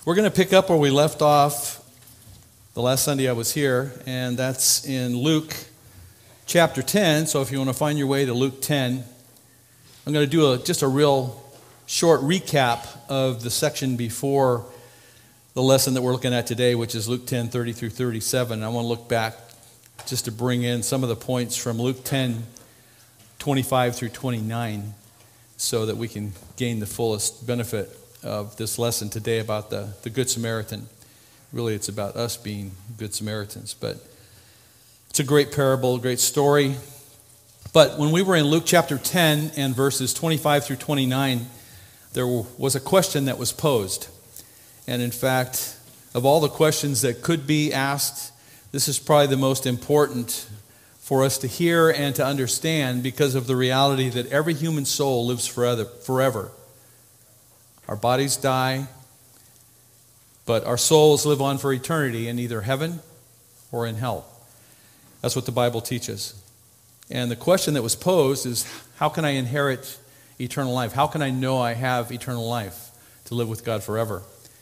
We're going to pick up where we left off the last Sunday I was here, and that's in Luke chapter 10. So if you want to find your way to Luke 10, I'm going to do just a real short recap of the section before the lesson that we're looking at today, which is Luke 10, 30 through 37. I want to look back just to bring in some of the points from Luke 10, 25 through 29, so that we can gain the fullest benefit of this lesson today about the Good Samaritan. Really, it's about us being Good Samaritans, but it's a great parable, a great story. But when we were in Luke chapter 10 and verses 25 through 29, there was a question that was posed. And in fact, of all the questions that could be asked, this is probably the most important for us to hear and to understand because of the reality that every human soul lives forever. Our bodies die, but our souls live on for eternity in either heaven or in hell. That's what the Bible teaches. And the question that was posed is, how can I inherit eternal life? How can I know I have eternal life to live with God forever?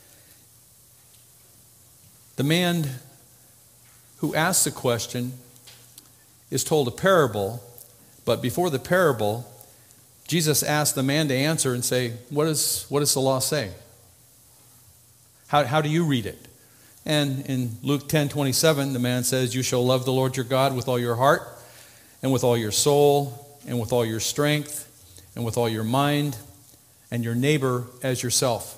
The man who asks the question is told a parable, but before the parable, Jesus asked the man to answer and say, what does the law say? How do you read it? And in Luke 10:27, the man says, you shall love the Lord your God with all your heart, and with all your soul, and with all your strength, and with all your mind, and your neighbor as yourself.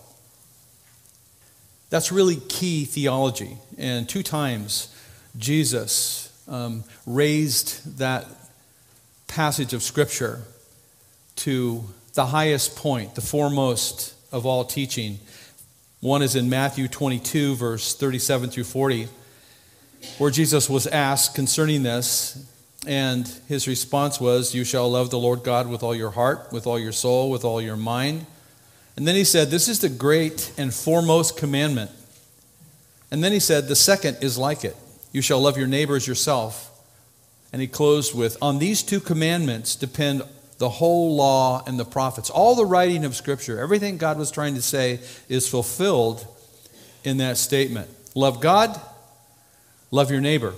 That's really key theology. And 2 times Jesus raised that passage of Scripture to the highest point, the foremost of all teaching. One is in Matthew 22, verse 37 through 40, where Jesus was asked concerning this, and his response was, you shall love the Lord God with all your heart, with all your soul, with all your mind. And then he said, this is the great and foremost commandment. And then he said, the second is like it. You shall love your neighbor as yourself. And he closed with, on these 2 commandments depend the whole law and the prophets. All the writing of Scripture, everything God was trying to say is fulfilled in that statement. Love God, love your neighbor.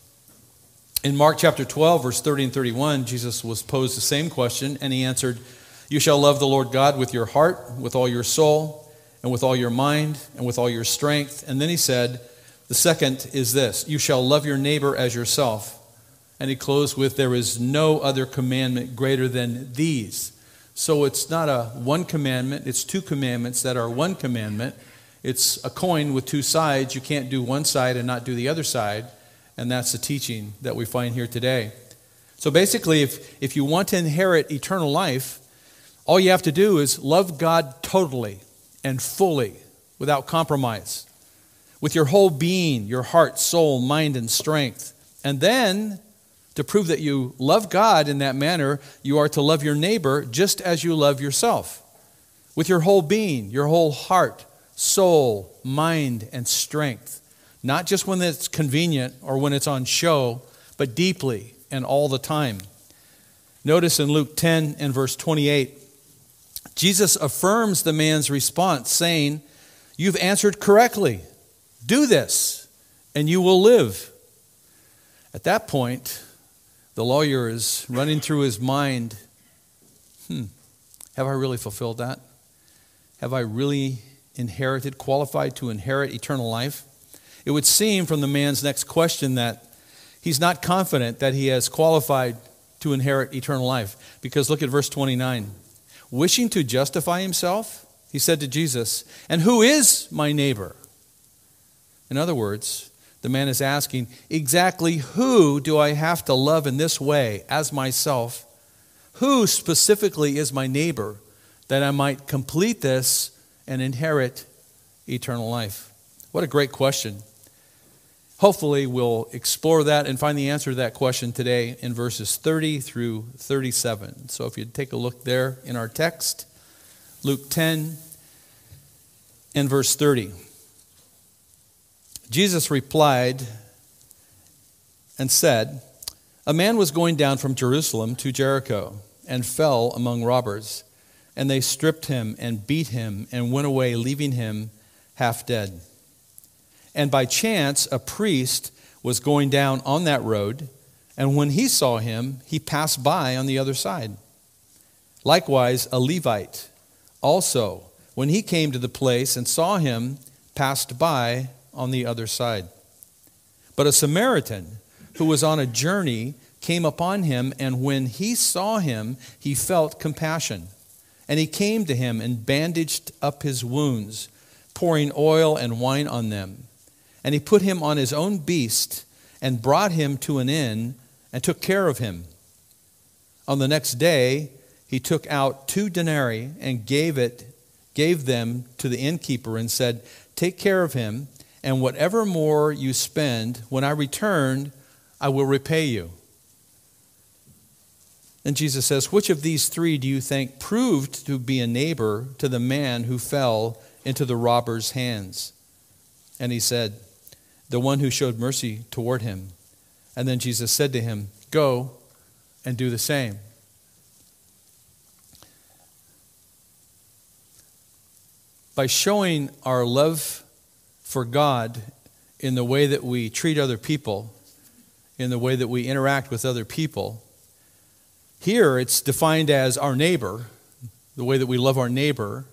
In Mark chapter 12, verse 30 and 31, Jesus was posed the same question, and he answered, you shall love the Lord God with your heart, with all your soul, and with all your mind, and with all your strength. And then he said, the second is this, you shall love your neighbor as yourself. And he closed with, there is no other commandment greater than these. So it's not a one commandment, it's 2 commandments that are one commandment. It's a coin with 2 sides. You can't do one side and not do the other side. And that's the teaching that we find here today. So basically, if you want to inherit eternal life, all you have to do is love God totally and fully, without compromise, with your whole being, your heart, soul, mind, and strength. And then, to prove that you love God in that manner, you are to love your neighbor just as you love yourself. With your whole being, your whole heart, soul, mind, and strength. Not just when it's convenient or when it's on show, but deeply and all the time. Notice in Luke 10 and verse 28, Jesus affirms the man's response, saying, you've answered correctly. Do this, and you will live. At that point, the lawyer is running through his mind, have I really fulfilled that? Have I really qualified to inherit eternal life? It would seem from the man's next question that he's not confident that he has qualified to inherit eternal life. Because look at verse 29. Wishing to justify himself, he said to Jesus, and who is my neighbor? In other words, the man is asking, exactly who do I have to love in this way as myself? Who specifically is my neighbor that I might complete this and inherit eternal life? What a great question. Hopefully we'll explore that and find the answer to that question today in verses 30 through 37. So if you take a look there in our text, Luke 10 and verse 30. Jesus replied and said, a man was going down from Jerusalem to Jericho and fell among robbers, and they stripped him and beat him and went away, leaving him half dead. And by chance, a priest was going down on that road, and when he saw him, he passed by on the other side. Likewise, a Levite also, when he came to the place and saw him, passed by on the other side. But a Samaritan who was on a journey came upon him, and when he saw him, he felt compassion. And he came to him and bandaged up his wounds, pouring oil and wine on them. And he put him on his own beast and brought him to an inn and took care of him. On the next day, he took out 2 denarii and gave them to the innkeeper and said, "Take care of him, and whatever more you spend, when I return, I will repay you." And Jesus says, "Which of these 3 do you think proved to be a neighbor to the man who fell into the robber's hands?" And he said, "The one who showed mercy toward him." And then Jesus said to him, "Go and do the same." By showing our love for God in the way that we treat other people, in the way that we interact with other people, here it's defined as our neighbor, the way that we love our neighbor.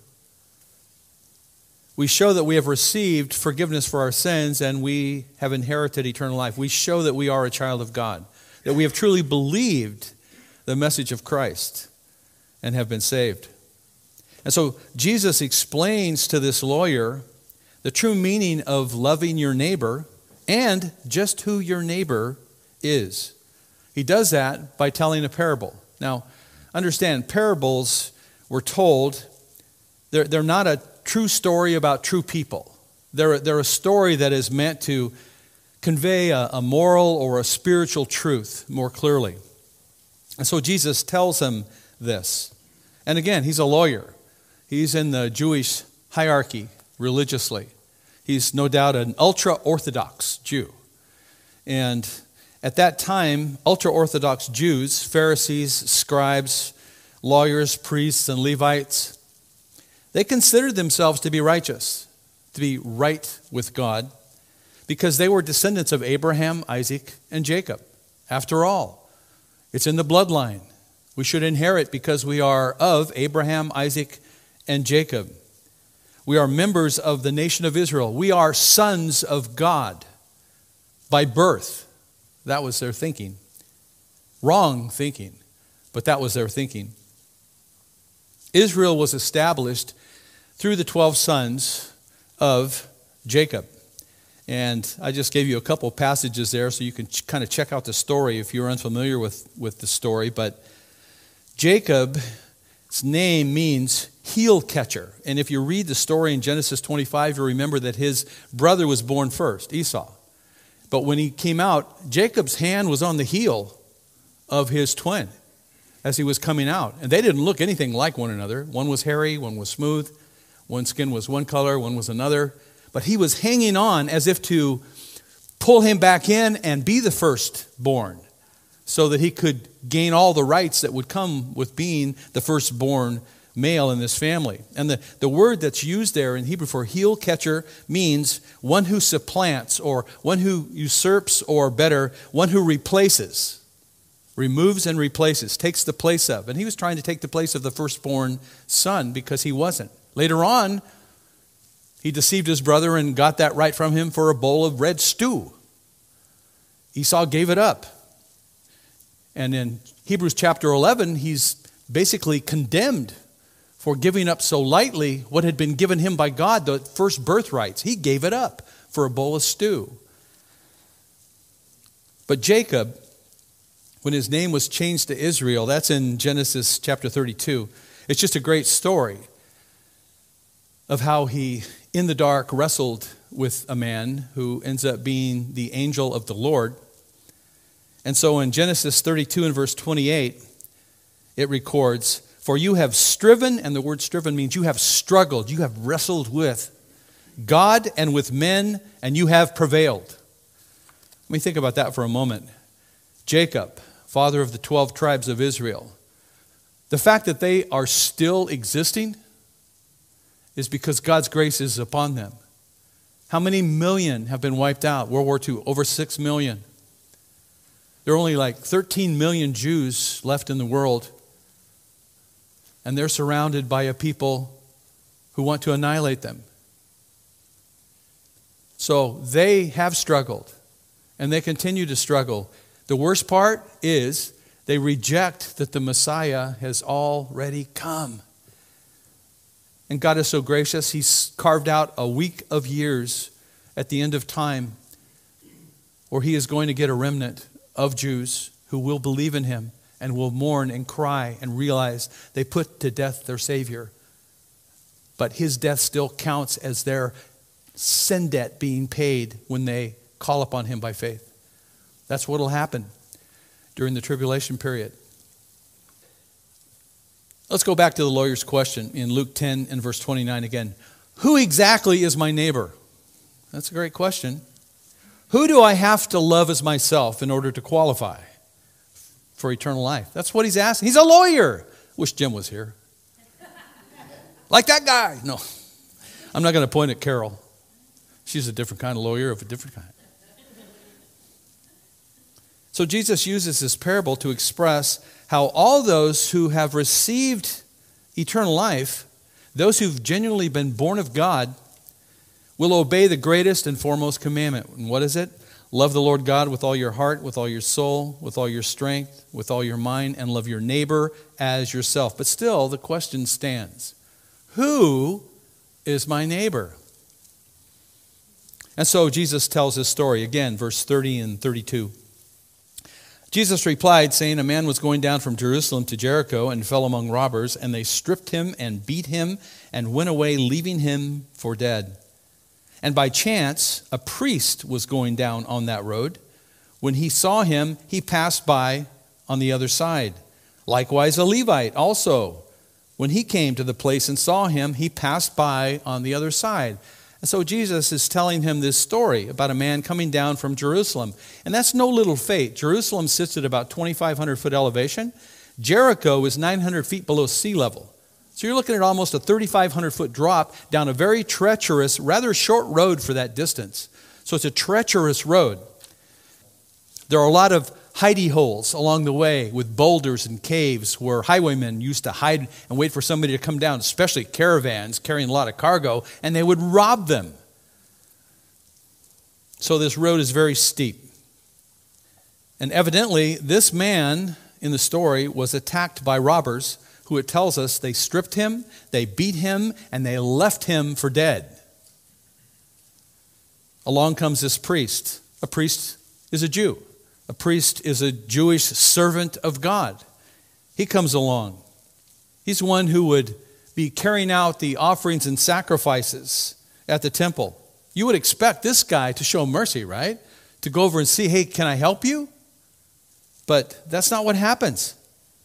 We show that we have received forgiveness for our sins and we have inherited eternal life. We show that we are a child of God, that we have truly believed the message of Christ and have been saved. And so Jesus explains to this lawyer the true meaning of loving your neighbor and just who your neighbor is. He does that by telling a parable. Now, understand, parables were told, they're not a true story about true people. They're a story that is meant to convey a moral or a spiritual truth more clearly. And so Jesus tells him this. And again, he's a lawyer. He's in the Jewish hierarchy religiously. He's no doubt an ultra-Orthodox Jew. And at that time, ultra-Orthodox Jews, Pharisees, scribes, lawyers, priests, and Levites, they considered themselves to be righteous, to be right with God, because they were descendants of Abraham, Isaac, and Jacob. After all, it's in the bloodline. We should inherit because we are of Abraham, Isaac, and Jacob. We are members of the nation of Israel. We are sons of God by birth. That was their thinking. Wrong thinking, but that was their thinking. Israel was established through the 12 sons of Jacob. And I just gave you a couple passages there so you can kind of check out the story if you're unfamiliar with the story. But Jacob's name means heel catcher. And if you read the story in Genesis 25, you'll remember that his brother was born first, Esau. But when he came out, Jacob's hand was on the heel of his twin as he was coming out. And they didn't look anything like one another. One was hairy, one was smooth. One skin was one color, one was another. But he was hanging on as if to pull him back in and be the firstborn so that he could gain all the rights that would come with being the firstborn male in this family. And the word that's used there in Hebrew for heel catcher means one who supplants or one who usurps, or better, one who replaces, removes and replaces, takes the place of. And he was trying to take the place of the firstborn son because he wasn't. Later on, he deceived his brother and got that right from him for a bowl of red stew. Esau gave it up. And in Hebrews chapter 11, he's basically condemned for giving up so lightly what had been given him by God, the first birthrights. He gave it up for a bowl of stew. But Jacob, when his name was changed to Israel, that's in Genesis chapter 32. It's just a great story of how he, in the dark, wrestled with a man who ends up being the angel of the Lord. And so in Genesis 32 and verse 28, it records, "For you have striven," and the word striven means you have struggled, you have wrestled with God and with men, and you have prevailed. Let me think about that for a moment. Jacob, father of the 12 tribes of Israel, the fact that they are still existing is because God's grace is upon them. How many million have been wiped out? World War II, over 6 million. There are only like 13 million Jews left in the world. And they're surrounded by a people who want to annihilate them. So they have struggled, and they continue to struggle. The worst part is they reject that the Messiah has already come. And God is so gracious, He's carved out a week of years at the end of time where He is going to get a remnant of Jews who will believe in Him and will mourn and cry and realize they put to death their Savior. But His death still counts as their sin debt being paid when they call upon Him by faith. That's what will happen during the tribulation period. Let's go back to the lawyer's question in Luke 10 and verse 29 again. Who exactly is my neighbor? That's a great question. Who do I have to love as myself in order to qualify for eternal life? That's what he's asking. He's a lawyer. Wish Jim was here. Like that guy. No, I'm not going to point at Carol. She's a different kind of lawyer of a different kind. So Jesus uses this parable to express how all those who have received eternal life, those who've genuinely been born of God, will obey the greatest and foremost commandment. And what is it? Love the Lord God with all your heart, with all your soul, with all your strength, with all your mind, and love your neighbor as yourself. But still, the question stands. Who is my neighbor? And so Jesus tells his story. Again, verse 30 and 32. Jesus replied, saying, a man was going down from Jerusalem to Jericho and fell among robbers, and they stripped him and beat him and went away, leaving him for dead. And by chance, a priest was going down on that road. When he saw him, he passed by on the other side. Likewise, a Levite also. When he came to the place and saw him, he passed by on the other side. And so Jesus is telling him this story about a man coming down from Jerusalem. And that's no little feat. Jerusalem sits at about 2,500 foot elevation. Jericho is 900 feet below sea level. So you're looking at almost a 3,500 foot drop down a very treacherous, rather short road for that distance. So it's a treacherous road. There are a lot of hidey holes along the way with boulders and caves where highwaymen used to hide and wait for somebody to come down, especially caravans carrying a lot of cargo, and they would rob them. So this road is very steep. And evidently, this man in the story was attacked by robbers who, it tells us, they stripped him, they beat him, and they left him for dead. Along comes this priest. A priest is a Jew. A priest is a Jewish servant of God. He comes along. He's one who would be carrying out the offerings and sacrifices at the temple. You would expect this guy to show mercy, right? To go over and see, hey, can I help you? But that's not what happens.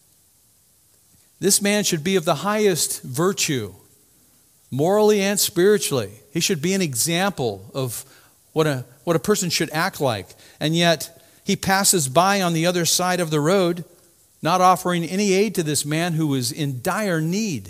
This man should be of the highest virtue, morally and spiritually. He should be an example of what a person should act like. And yet, he passes by on the other side of the road, not offering any aid to this man who is in dire need.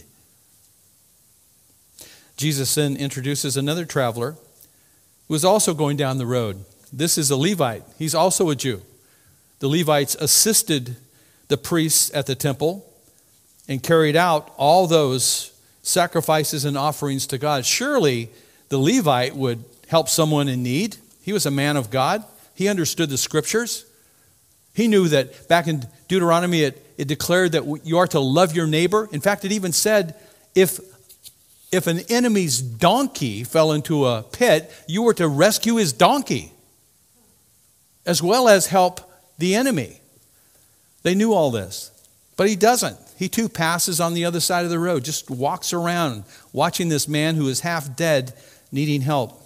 Jesus then introduces another traveler who is also going down the road. This is a Levite. He's also a Jew. The Levites assisted the priests at the temple and carried out all those sacrifices and offerings to God. Surely the Levite would help someone in need. He was a man of God. He understood the scriptures. He knew that back in Deuteronomy it declared that you are to love your neighbor. In fact, it even said if an enemy's donkey fell into a pit, you were to rescue his donkey as well as help the enemy. They knew all this. But he doesn't. He too passes on the other side of the road, just walks around watching this man who is half dead needing help.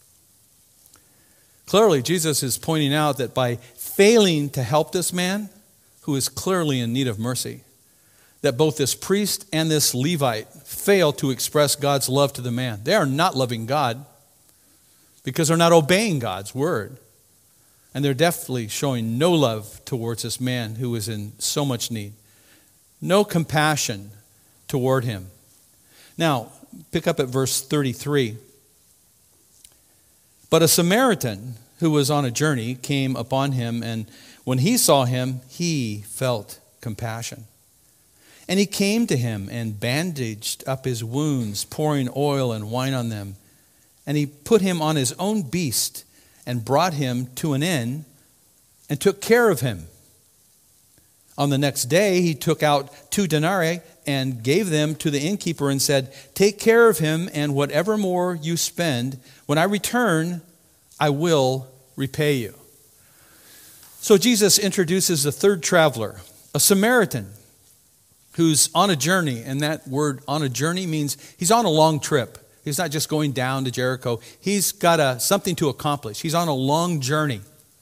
Clearly, Jesus is pointing out that by failing to help this man, who is clearly in need of mercy, that both this priest and this Levite fail to express God's love to the man. They are not loving God because they're not obeying God's word. And they're definitely showing no love towards this man who is in so much need. No compassion toward him. Now, pick up at verse 33. But a Samaritan who was on a journey came upon him, and when he saw him, he felt compassion. And he came to him and bandaged up his wounds, pouring oil and wine on them. And he put him on his own beast and brought him to an inn and took care of him. On the next day, he took out 2 denarii and gave them to the innkeeper and said, "Take care of him, and whatever more you spend, when I return, I will repay you." So Jesus introduces a third traveler, a Samaritan, who's on a journey. And that word on a journey means he's on a long trip. He's not just going down to Jericho. He's got something to accomplish. He's on a long journey.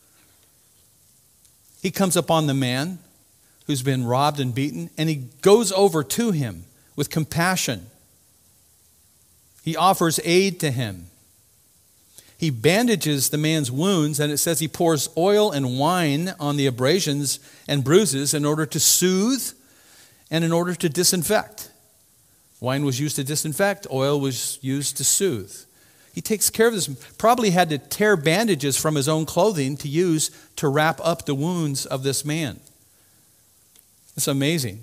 He comes upon the man who's been robbed and beaten, and he goes over to him with compassion. He offers aid to him. He bandages the man's wounds, and it says he pours oil and wine on the abrasions and bruises in order to soothe and in order to disinfect. Wine was used to disinfect, oil was used to soothe. He takes care of this. Probably had to tear bandages from his own clothing to use to wrap up the wounds of this man. It's amazing.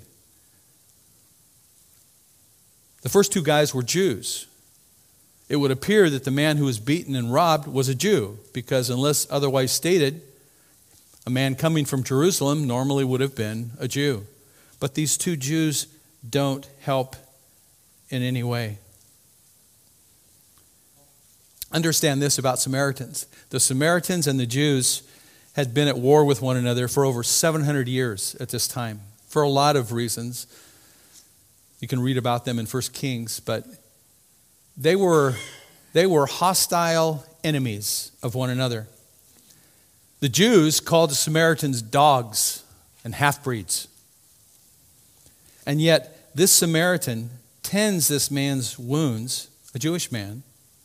The first 2 guys were Jews. It would appear that the man who was beaten and robbed was a Jew, because unless otherwise stated, a man coming from Jerusalem normally would have been a Jew. But these 2 Jews don't help in any way. Understand this about Samaritans. The Samaritans and the Jews had been at war with one another for over 700 years at this time, for a lot of reasons. You can read about them in 1 Kings, but they were hostile enemies of one another. The Jews called the Samaritans dogs and half-breeds. And yet, this Samaritan tends this man's wounds, a Jewish man,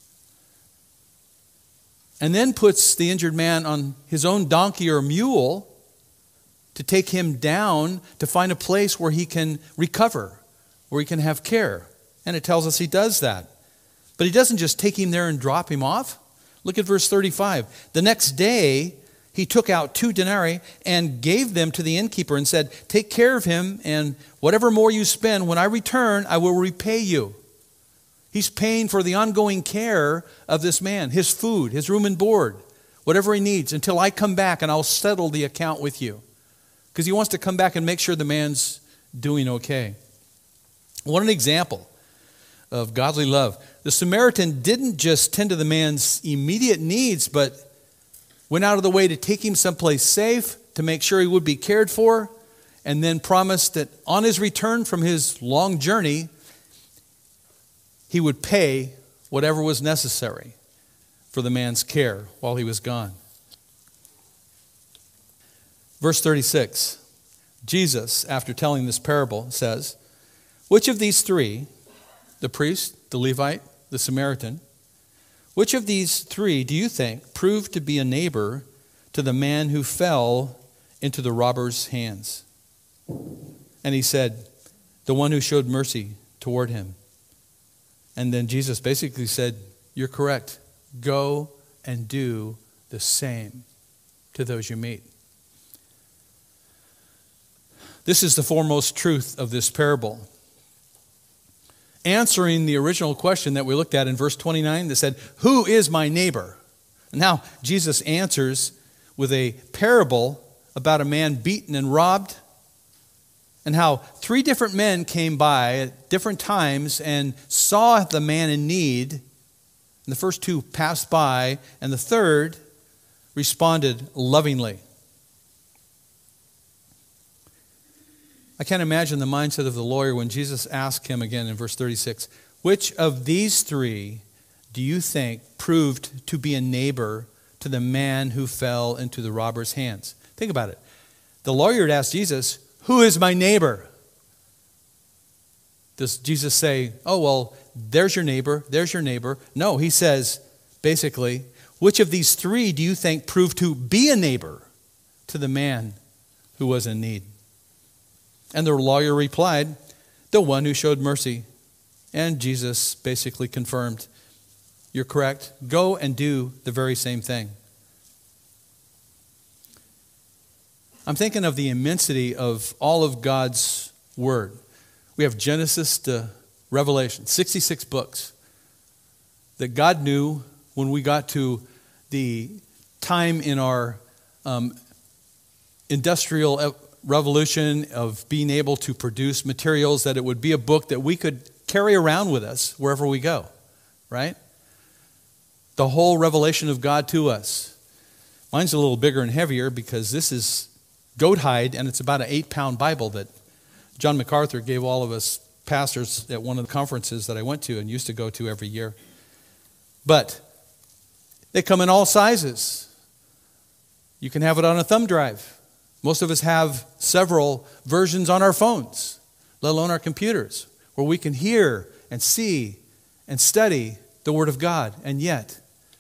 and then puts the injured man on his own donkey or mule to take him down to find a place where he can recover, where he can have care. And it tells us he does that. But he doesn't just take him there and drop him off. Look at verse 35. The next day, he took out 2 denarii and gave them to the innkeeper and said, "Take care of him, and whatever more you spend, when I return, I will repay you." He's paying for the ongoing care of this man, his food, his room and board, whatever he needs, until I come back and I'll settle the account with you. Because he wants to come back and make sure the man's doing okay. What an example of godly love. The Samaritan didn't just tend to the man's immediate needs, but went out of the way to take him someplace safe, to make sure he would be cared for, and then promised that on his return from his long journey, he would pay whatever was necessary for the man's care while he was gone. Verse 36, Jesus, after telling this parable, says, "Which of these 3, the priest, the Levite, the Samaritan, which of these 3 do you think proved to be a neighbor to the man who fell into the robber's hands?" And he said, "The one who showed mercy toward him." And then Jesus basically said, "You're correct. Go and do the same to those you meet." This is the foremost truth of this parable. Answering the original question that we looked at in verse 29 that said, "Who is my neighbor?" Now, Jesus answers with a parable about a man beaten and robbed, and how 3 different men came by at different times and saw the man in need. And the first 2 passed by, and the third responded lovingly. I can't imagine the mindset of the lawyer when Jesus asked him again in verse 36, "Which of these 3 do you think proved to be a neighbor to the man who fell into the robber's hands?" Think about it. The lawyer had asked Jesus, "Who is my neighbor?" Does Jesus say, "Oh, well, there's your neighbor, there's your neighbor"? No, he says, basically, "Which of these 3 do you think proved to be a neighbor to the man who was in need?" And the lawyer replied, "The one who showed mercy." And Jesus basically confirmed, You're correct. Go and do the very same thing. I'm thinking of the immensity of all of God's Word. We have Genesis to Revelation, 66 books that God knew when we got to the time in our industrial revolution of being able to produce materials, that it would be a book that we could carry around with us wherever we go, right? The whole revelation of God to us. Mine's a little bigger and heavier because this is goat hide, and it's about an 8-pound Bible that John MacArthur gave all of us pastors at one of the conferences that I went to and used to go to every year. But they come in all sizes. You can have it on a thumb drive. Most of us have several versions on our phones, let alone our computers, where we can hear and see and study the Word of God. And yet,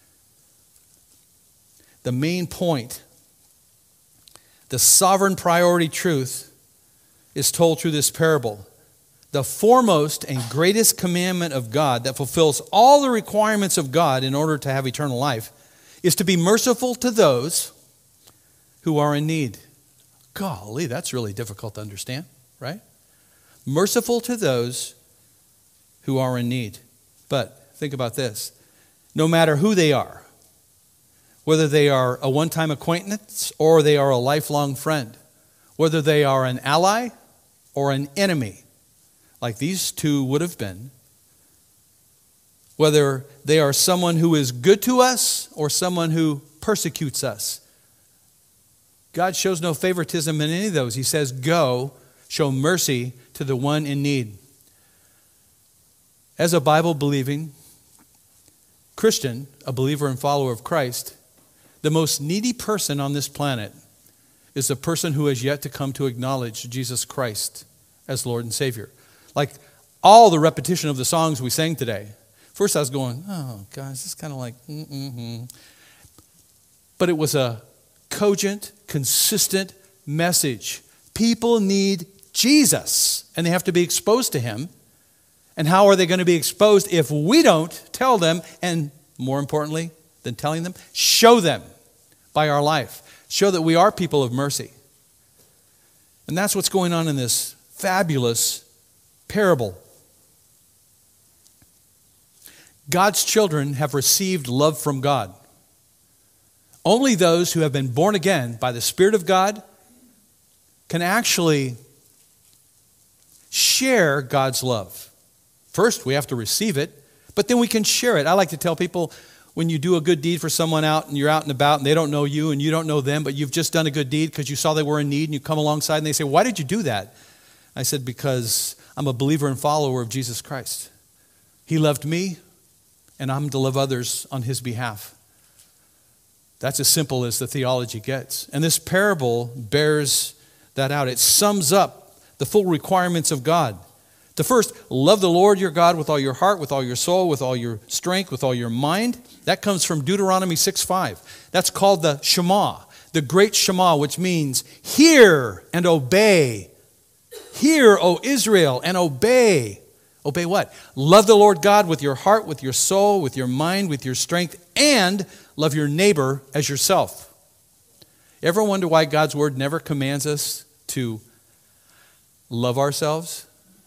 the main point, the sovereign priority truth, is told through this parable. The foremost and greatest commandment of God that fulfills all the requirements of God in order to have eternal life is to be merciful to those who are in need. Golly, that's really difficult to understand, right? Merciful to those who are in need. But think about this. No matter who they are, whether they are a one-time acquaintance or they are a lifelong friend, whether they are an ally or an enemy, like these two would have been, whether they are someone who is good to us or someone who persecutes us, God shows no favoritism in any of those. He says, go, show mercy to the one in need. As a Bible-believing Christian, a believer and follower of Christ, the most needy person on this planet is the person who has yet to come to acknowledge Jesus Christ as Lord and Savior. Like all the repetition of the songs we sang today. First I was going, oh, guys, this is kind of like, But it was a cogent, consistent message. People need Jesus, and they have to be exposed to Him. And how are they going to be exposed if we don't tell them, and more importantly than telling them, show them by our life. Show that we are people of mercy. And that's what's going on in this fabulous parable. God's children have received love from God. Only those who have been born again by the Spirit of God can actually share God's love. First, we have to receive it, but then we can share it. I like to tell people, when you do a good deed for someone out and you're out and about and they don't know you and you don't know them, but you've just done a good deed because you saw they were in need, and you come alongside and they say, why did you do that? I said, because I'm a believer and follower of Jesus Christ. He loved me, and I'm to love others on His behalf. That's as simple as the theology gets. And this parable bears that out. It sums up the full requirements of God. To first, love the Lord your God with all your heart, with all your soul, with all your strength, with all your mind. That comes from Deuteronomy 6:5. That's called the Shema, the great Shema, which means hear and obey. Hear, O Israel, and obey. Obey what? Love the Lord God with your heart, with your soul, with your mind, with your strength, and love your neighbor as yourself. Ever wonder why God's word never commands us to love ourselves?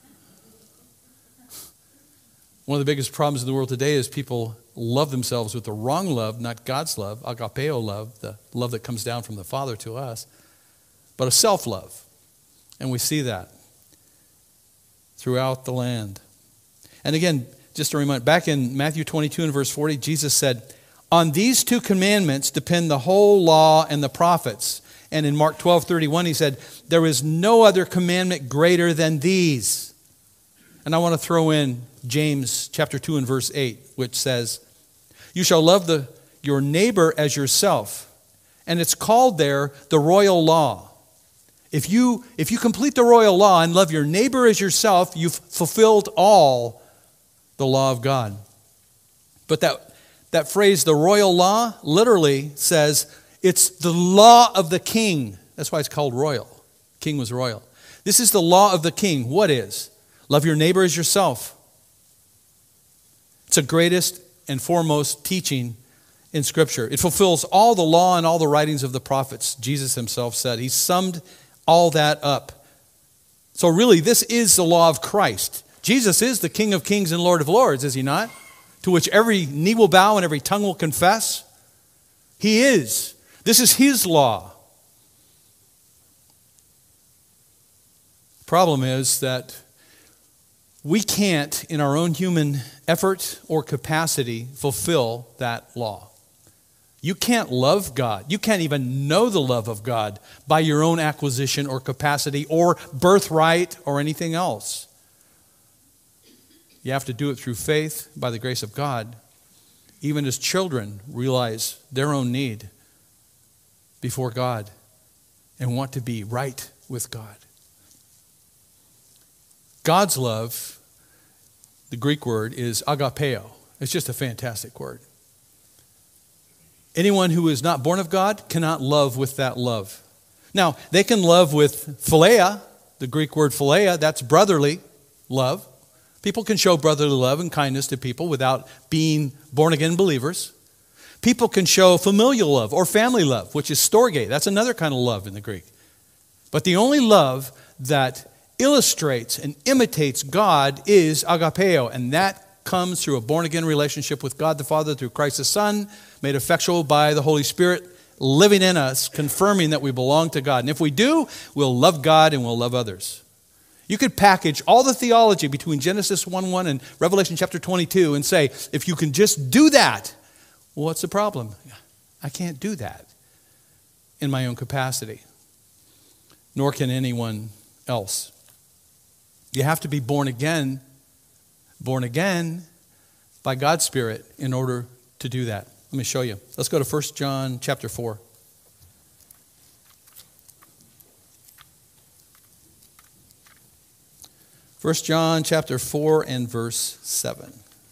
One of the biggest problems in the world today is people love themselves with the wrong love, not God's love, agapeo love, the love that comes down from the Father to us, but a self-love. And we see that throughout the land. And again, just a reminder, back in Matthew 22 and verse 40, Jesus said, on these two commandments depend the whole law and the prophets. And in Mark 12:31, He said, there is no other commandment greater than these. And I want to throw in James chapter 2 and verse 8, which says, you shall love your neighbor as yourself. And it's called there the royal law. If you complete the royal law and love your neighbor as yourself, you've fulfilled all the law of God. But that phrase, the royal law, literally says it's the law of the king. That's why it's called royal. King was royal. This is the law of the king. What is? Love your neighbor as yourself. It's the greatest and foremost teaching in Scripture. It fulfills all the law and all the writings of the prophets, Jesus himself said. He summed all that up. So really, this is the law of Christ. Jesus is the King of kings and Lord of lords, is he not? To which every knee will bow and every tongue will confess. He is. This is his law. Problem is that we can't, in our own human effort or capacity, fulfill that law. You can't love God. You can't even know the love of God by your own acquisition or capacity or birthright or anything else. You have to do it through faith by the grace of God. Even as children realize their own need before God and want to be right with God. God's love, the Greek word, is agapeo. It's just a fantastic word. Anyone who is not born of God cannot love with that love. Now, they can love with philia, the Greek word philia, that's brotherly love. People can show brotherly love and kindness to people without being born-again believers. People can show familial love or family love, which is storge. That's another kind of love in the Greek. But the only love that illustrates and imitates God is agapeo, and that comes through a born-again relationship with God the Father through Christ the Son, made effectual by the Holy Spirit, living in us, confirming that we belong to God. And if we do, we'll love God and we'll love others. You could package all the theology between Genesis 1:1 and Revelation chapter 22 and say, if you can just do that, well, what's the problem? I can't do that in my own capacity, nor can anyone else. You have to be born again by God's Spirit in order to do that. Let me show you. Let's go to 1 John chapter 4. First John chapter 4 and verse 7.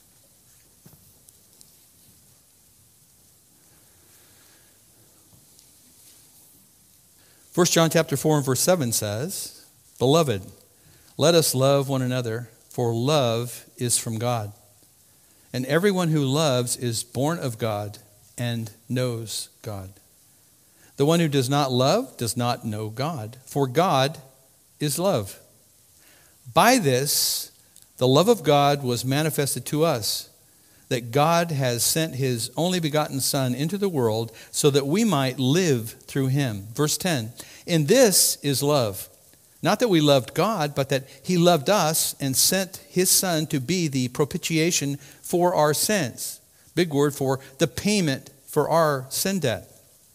First John chapter 4 and verse 7 says, Beloved, let us love one another, for love is from God. And everyone who loves is born of God and knows God. The one who does not love does not know God, for God is love. By this, the love of God was manifested to us, that God has sent his only begotten Son into the world so that we might live through him. Verse 10, in this is love. Not that we loved God, but that he loved us and sent his Son to be the propitiation for our sins. Big word for the payment for our sin debt.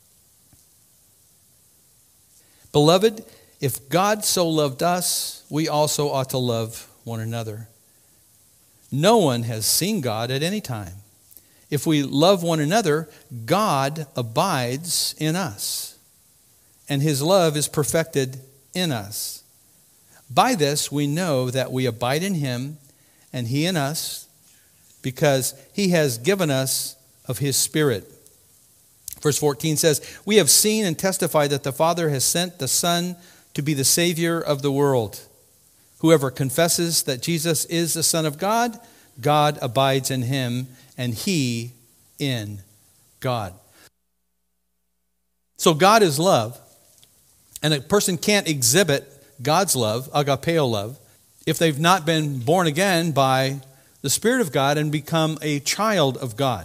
Beloved, if God so loved us, we also ought to love one another. No one has seen God at any time. If we love one another, God abides in us, and his love is perfected in us. By this we know that we abide in him, and he in us, because he has given us of his Spirit. Verse 14 says, We have seen and testified that the Father has sent the Son to be the Savior of the world. Whoever confesses that Jesus is the Son of God, God abides in him, and he in God. So God is love, and a person can't exhibit God's love, agapeo love, if they've not been born again by the Spirit of God and become a child of God.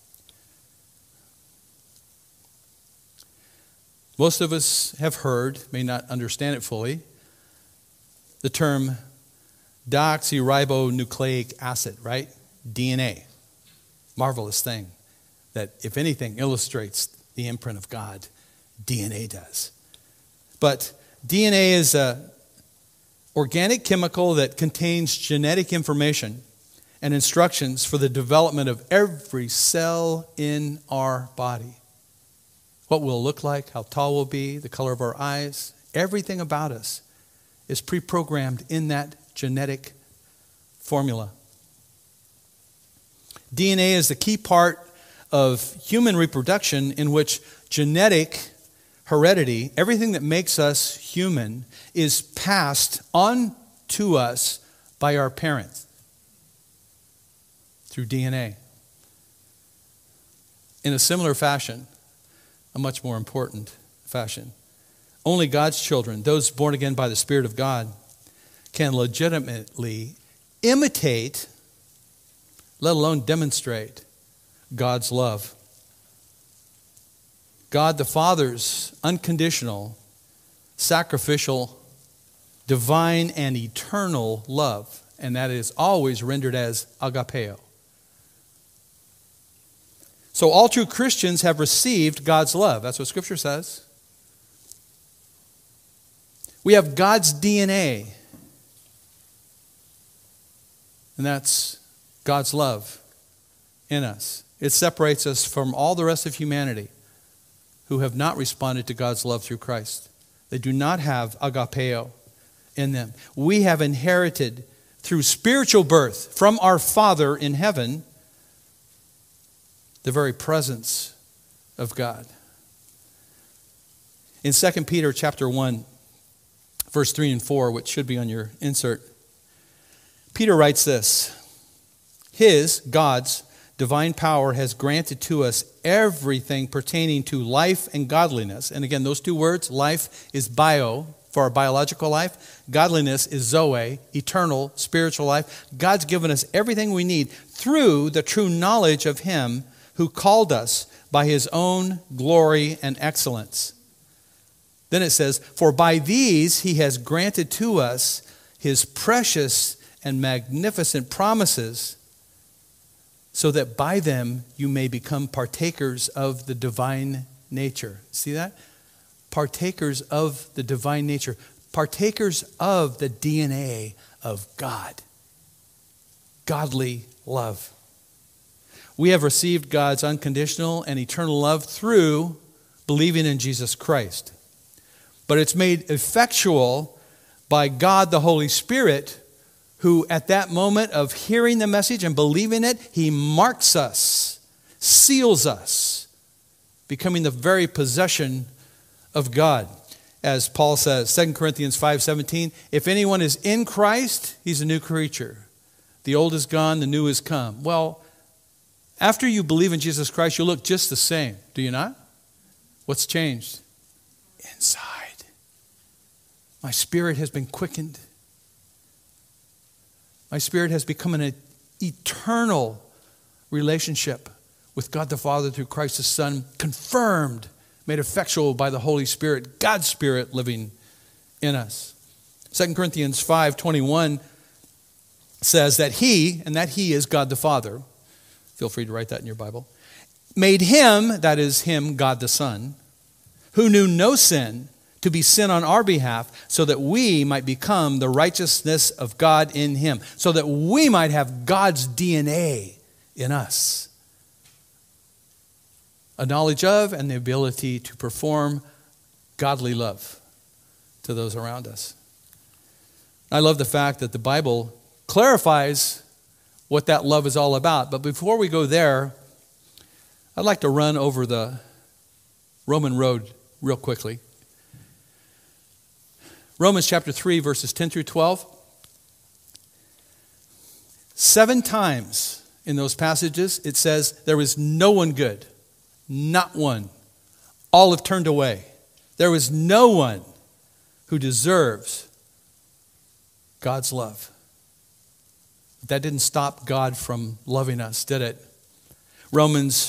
Most of us have heard, may not understand it fully, the term deoxyribonucleic acid, right? DNA. Marvelous thing that, if anything, illustrates the imprint of God. DNA does. But DNA is an organic chemical that contains genetic information and instructions for the development of every cell in our body. What we'll look like, how tall we'll be, the color of our eyes, everything about us is pre-programmed in that genetic formula. DNA is the key part of human reproduction in which genetic heredity, everything that makes us human, is passed on to us by our parents through DNA. in a similar fashion, a much more important fashion. Only God's children, those born again by the Spirit of God, can legitimately imitate, let alone demonstrate, God's love. God the Father's unconditional, sacrificial, divine, and eternal love, and that is always rendered as agapeo. So all true Christians have received God's love. That's what Scripture says. We have God's DNA. And that's God's love in us. It separates us from all the rest of humanity who have not responded to God's love through Christ. They do not have agapeo in them. We have inherited through spiritual birth from our Father in heaven the very presence of God. In 2 Peter chapter 1, verse 3 and 4, which should be on your insert, Peter writes this: God's divine power has granted to us everything pertaining to life and godliness. And again, those two words, life is bio, for our biological life. Godliness is zoe, eternal, spiritual life. God's given us everything we need through the true knowledge of Him who called us by His own glory and excellence. Then it says, for by these He has granted to us His precious and magnificent promises, so that by them you may become partakers of the divine nature. See that? Partakers of the divine nature. Partakers of the DNA of God. Godly love. We have received God's unconditional and eternal love through believing in Jesus Christ. But it's made effectual by God the Holy Spirit, who at that moment of hearing the message and believing it, He marks us, seals us, becoming the very possession of God. As Paul says, 2 Corinthians 5:17, if anyone is in Christ, he's a new creature. The old is gone, the new is come. Well, after you believe in Jesus Christ, you look just the same, do you not? What's changed? Inside. My spirit has been quickened. My spirit has become an eternal relationship with God the Father through Christ the Son, confirmed, made effectual by the Holy Spirit, God's Spirit living in us. 2 Corinthians 5:21 says that He, and that He is God the Father, feel free to write that in your Bible, made Him, that is Him, God the Son, who knew no sin, to be sin on our behalf, so that we might become the righteousness of God in Him, so that we might have God's DNA in us. A knowledge of and the ability to perform godly love to those around us. I love the fact that the Bible clarifies what that love is all about. But before we go there, I'd like to run over the Roman road real quickly. Romans chapter 3, verses 10 through 12. 7 times in those passages it says there is no one good. Not one. All have turned away. There is no one who deserves God's love. But that didn't stop God from loving us, did it? Romans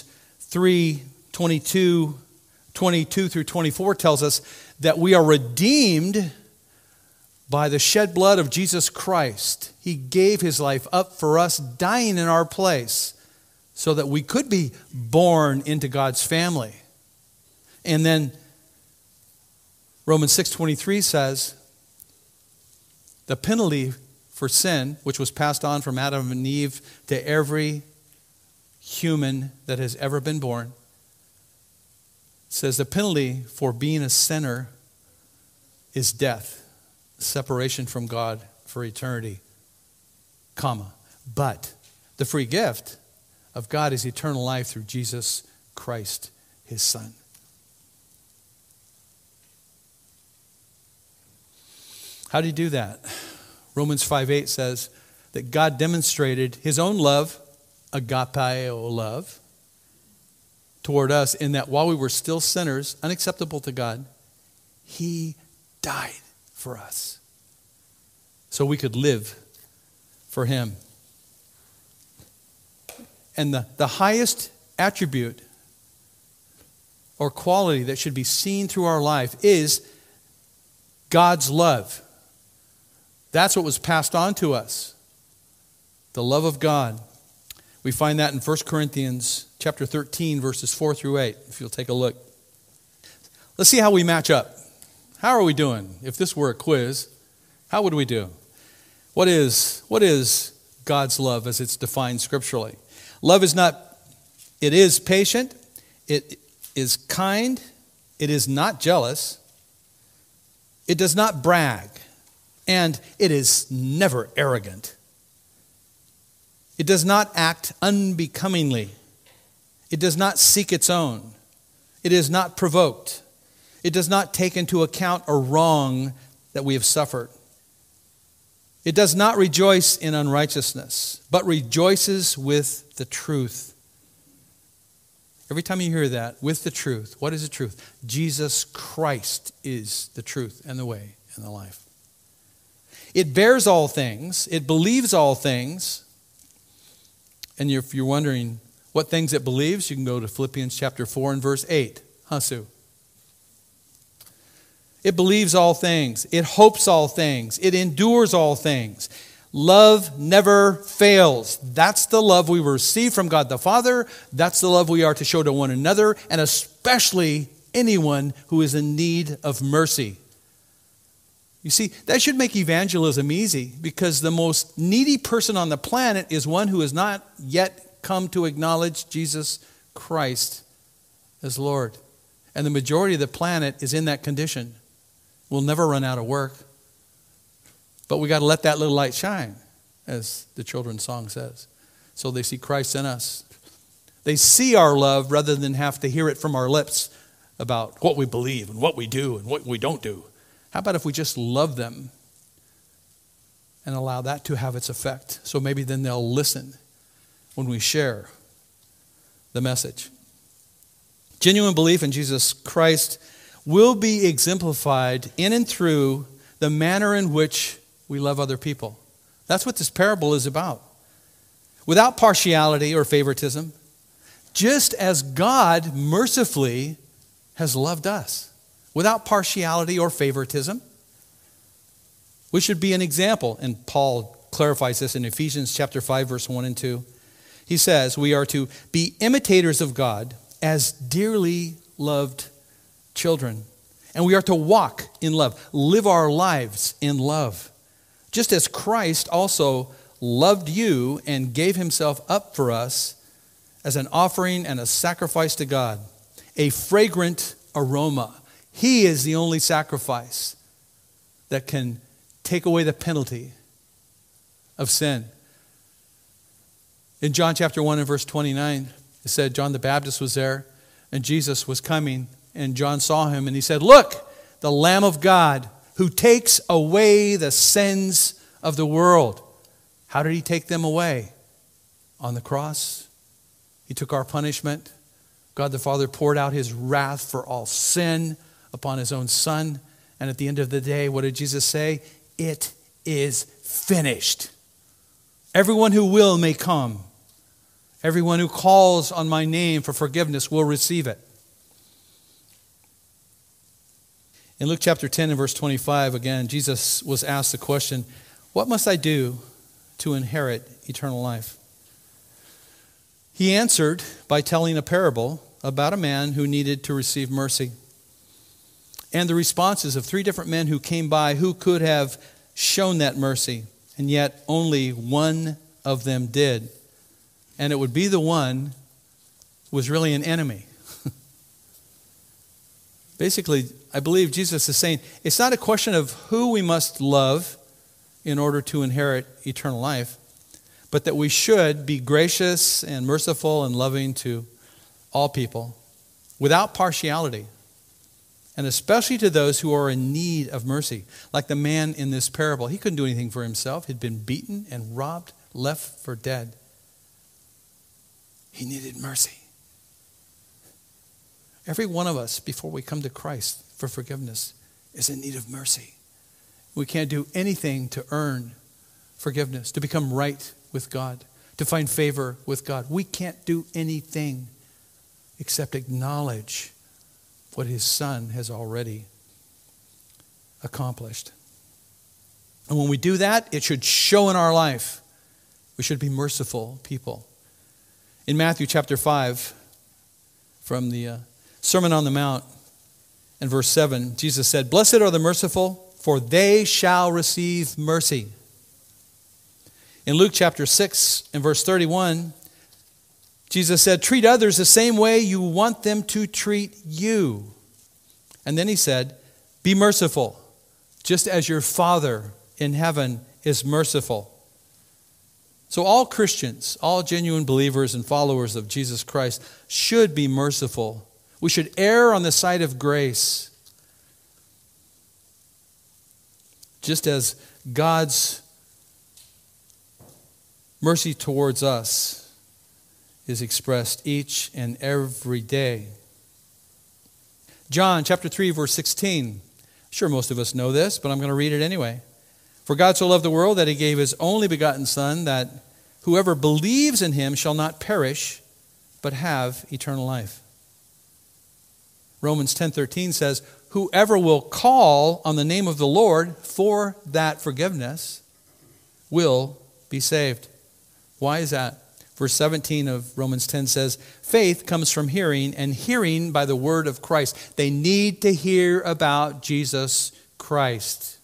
3:22 through 24 tells us that we are redeemed by the shed blood of Jesus Christ. He gave His life up for us, dying in our place, so that we could be born into God's family. And then Romans 6:23 says, the penalty for sin, which was passed on from Adam and Eve to every human that has ever been born, says the penalty for being a sinner is death, separation from God for eternity, comma. But the free gift of God is eternal life through Jesus Christ, His Son. How do you do that? Romans 5:8 says that God demonstrated His own love, agapeo love, toward us in that while we were still sinners, unacceptable to God, he died for us so we could live for him. And the highest attribute or quality that should be seen through our life is God's love. That's what was passed on to us. The love of God. We find that in 1 Corinthians chapter 13, verses 4 through 8, if you'll take a look. Let's see how we match up. How are we doing? If this were a quiz, how would we do? What is God's love as it's defined scripturally? Love is not, it is patient, it is kind, it is not jealous, it does not brag, and it is never arrogant. It does not act unbecomingly. It does not seek its own. It is not provoked. It does not take into account a wrong that we have suffered. It does not rejoice in unrighteousness, but rejoices with the truth. Every time you hear that, with the truth, what is the truth? Jesus Christ is the truth and the way and the life. It bears all things. It believes all things. And if you're wondering what things it believes, you can go to Philippians chapter 4 and verse 8. Hasu. It believes all things. It hopes all things. It endures all things. Love never fails. That's the love we receive from God the Father. That's the love we are to show to one another, and especially anyone who is in need of mercy. You see, that should make evangelism easy, because the most needy person on the planet is one who has not yet come to acknowledge Jesus Christ as Lord. And the majority of the planet is in that condition. We'll never run out of work. But we got to let that little light shine, as the children's song says, so they see Christ in us. They see our love rather than have to hear it from our lips about what we believe and what we do and what we don't do. How about if we just love them and allow that to have its effect? So maybe then they'll listen when we share the message. Genuine belief in Jesus Christ will be exemplified in and through the manner in which we love other people. That's what this parable is about. Without partiality or favoritism, just as God mercifully has loved us. Without partiality or favoritism, we should be an example. And Paul clarifies this in Ephesians chapter 5, verse 1 and 2. He says, we are to be imitators of God as dearly loved children. And we are to walk in love, live our lives in love. Just as Christ also loved you and gave himself up for us as an offering and a sacrifice to God, a fragrant aroma. He is the only sacrifice that can take away the penalty of sin. In John chapter 1 and verse 29, it said John the Baptist was there and Jesus was coming, and John saw him and he said, "Look, the Lamb of God who takes away the sins of the world." How did he take them away? On the cross. He took our punishment. God the Father poured out his wrath for all sin upon his own Son. And at the end of the day, what did Jesus say? It is finished. Everyone who will may come. Everyone who calls on my name for forgiveness will receive it. In Luke chapter 10 and verse 25, again, Jesus was asked the question, "What must I do to inherit eternal life?" He answered by telling a parable about a man who needed to receive mercy. And the responses of three different men who came by who could have shown that mercy, and yet only one of them did. And it would be the one who was really an enemy. Basically, I believe Jesus is saying it's not a question of who we must love in order to inherit eternal life, but that we should be gracious and merciful and loving to all people without partiality, and especially to those who are in need of mercy. Like the man in this parable, he couldn't do anything for himself. He'd been beaten and robbed, left for dead. He needed mercy. Every one of us, before we come to Christ for forgiveness, is in need of mercy. We can't do anything to earn forgiveness, to become right with God, to find favor with God. We can't do anything except acknowledge what his Son has already accomplished. And when we do that, it should show in our life. We should be merciful people. In Matthew chapter 5, from the Sermon on the Mount, in verse 7, Jesus said, "Blessed are the merciful, for they shall receive mercy." In Luke chapter 6, in verse 31, Jesus said, "Treat others the same way you want them to treat you." And then he said, "Be merciful, just as your Father in heaven is merciful." So all Christians, all genuine believers and followers of Jesus Christ should be merciful. We should err on the side of grace. Just as God's mercy towards us is expressed each and every day. John chapter 3, verse 16. I'm sure most of us know this, but I'm going to read it anyway. "For God so loved the world that he gave his only begotten Son, that whoever believes in him shall not perish, but have eternal life." Romans 10:13 says, "Whoever will call on the name of the Lord for that forgiveness will be saved." Why is that? Verse 17 of Romans 10 says, "Faith comes from hearing, and hearing by the word of Christ." They need to hear about Jesus Christ.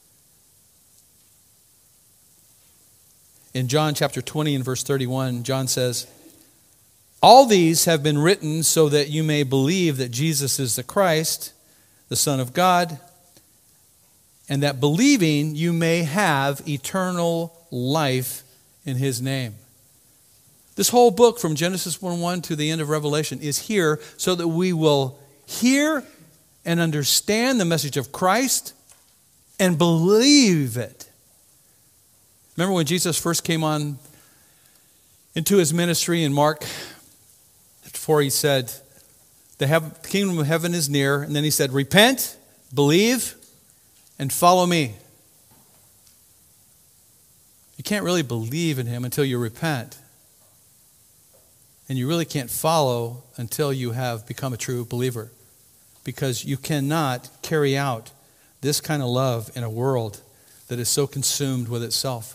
In John chapter 20 and verse 31, John says, "All these have been written so that you may believe that Jesus is the Christ, the Son of God, and that believing you may have eternal life in his name." This whole book from Genesis 1:1 to the end of Revelation is here so that we will hear and understand the message of Christ and believe it. Remember when Jesus first came on into his ministry in Mark 4, he said, the kingdom of heaven is near. And then he said, "Repent, believe, and follow me." You can't really believe in him until you repent. And you really can't follow until you have become a true believer. Because you cannot carry out this kind of love in a world that is so consumed with itself.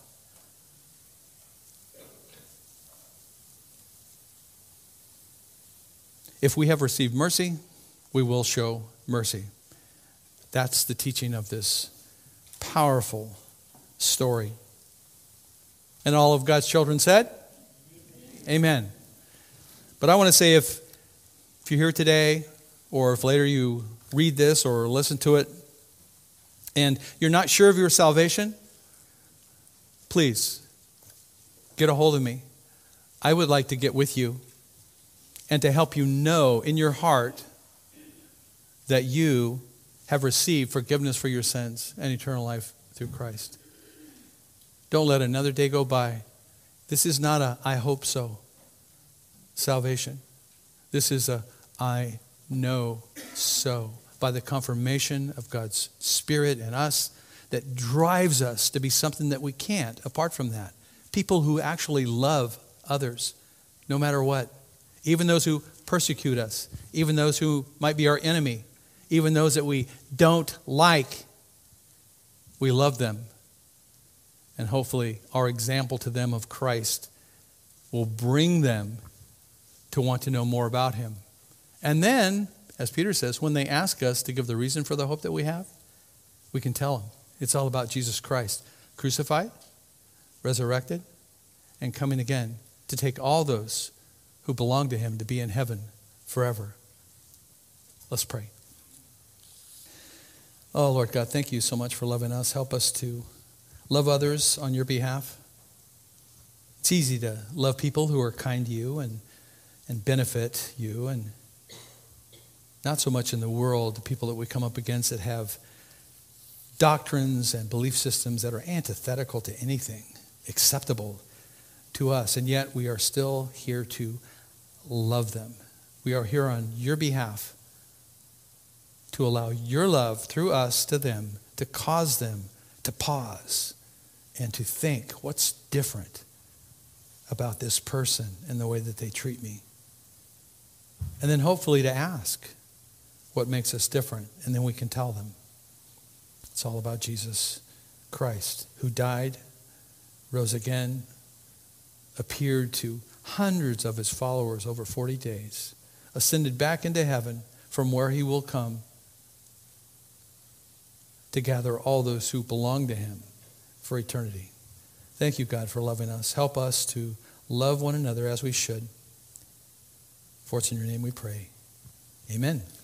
If we have received mercy, we will show mercy. That's the teaching of this powerful story. And all of God's children said, Amen. But I want to say if you're here today, or if later you read this or listen to it, and you're not sure of your salvation, please get a hold of me. I would like to get with you and to help you know in your heart that you have received forgiveness for your sins and eternal life through Christ. Don't let another day go by. This is not a "I hope so" salvation. This is a "I know so," by the confirmation of God's Spirit in us that drives us to be something that we can't apart from that. People who actually love others, no matter what. Even those who persecute us, even those who might be our enemy, even those that we don't like, we love them. And hopefully our example to them of Christ will bring them to want to know more about him. And then, as Peter says, when they ask us to give the reason for the hope that we have, we can tell them it's all about Jesus Christ, crucified, resurrected, and coming again to take all those who belong to him to be in heaven forever. Let's pray. Oh, Lord God, thank you so much for loving us. Help us to love others on your behalf. It's easy to love people who are kind to you and benefit you, and not so much in the world, the people that we come up against that have doctrines and belief systems that are antithetical to anything acceptable to us, and yet we are still here to love them. We are here on your behalf to allow your love through us to them, to cause them to pause and to think, what's different about this person and the way that they treat me? And then hopefully to ask what makes us different, and then we can tell them. It's all about Jesus Christ, who died, rose again, appeared to hundreds of his followers over 40 days, ascended back into heaven from where he will come to gather all those who belong to him for eternity. Thank you, God, for loving us. Help us to love one another as we should. For it's in your name we pray. Amen.